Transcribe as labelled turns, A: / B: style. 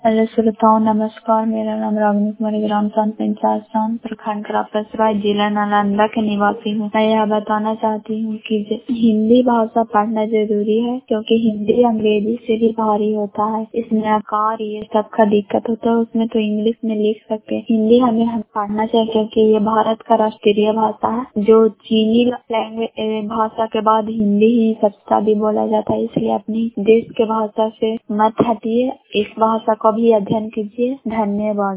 A: Hello श्रोताओं, नमस्कार। मेरा नाम रागिनी कुमारी, ग्राम पंचायत प्रखंड रापसराय, जिला नालंदा के निवासी हूँ। मैं यह बताना चाहती हूँ कि हिंदी भाषा पढ़ना जरूरी है, क्योंकि हिंदी अंग्रेजी से भी भारी होता है। इसमें आकार ये सब का दिक्कत होता है, उसमें तो इंग्लिश में लिख सकते हैं। हिंदी हमें पढ़ना चाहिए, क्योंकि ये भारत का राष्ट्रीय भाषा है। जो चीनी लैंग्वेज भाषा के बाद हिंदी ही सबसे अधिक बोला जाता है, इसलिए अपनी देश के भाषा से मत हटिए, इस भाषा का भी अध्ययन कीजिए। धन्यवाद।